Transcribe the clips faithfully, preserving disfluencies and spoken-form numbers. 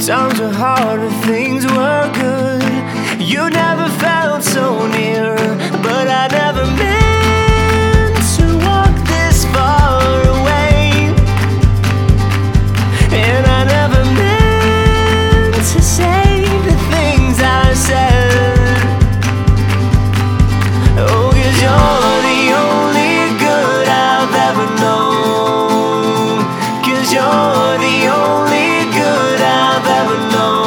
Times were hard, but things were good. You never felt so near, but I never meant to walk this far away. And I never meant to say the things I said. Oh, 'cause you're the only good I've ever known. 'Cause you're the only good I've ever known.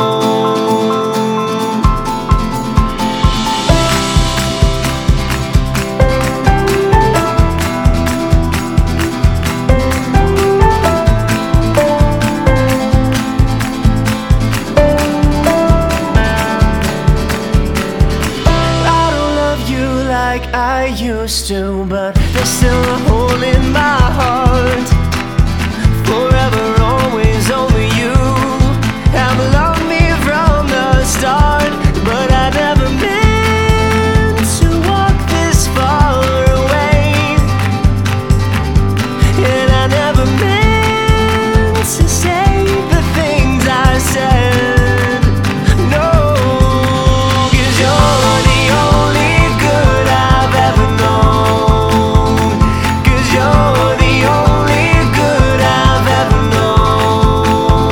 Like I used to, but there's still a hole in my heart. Forever, always, only you have loved me from the start. But I never meant to walk this far away, and I never meant to say the things I said. No, 'cause you're the only good I've ever known. 'Cause you're the only good I've ever known.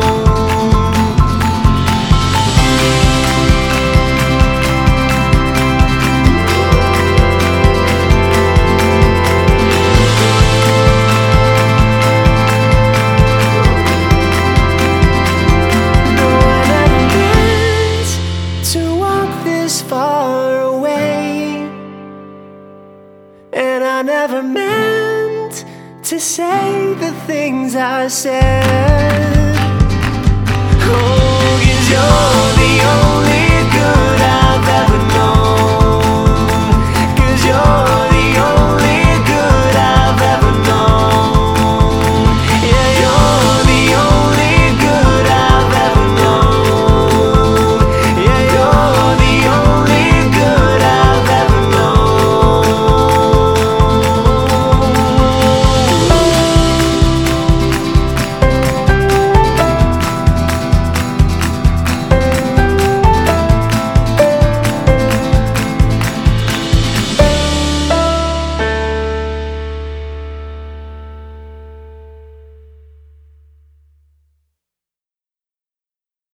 No, I never meant to walk this far away, and I never meant to say the things I said.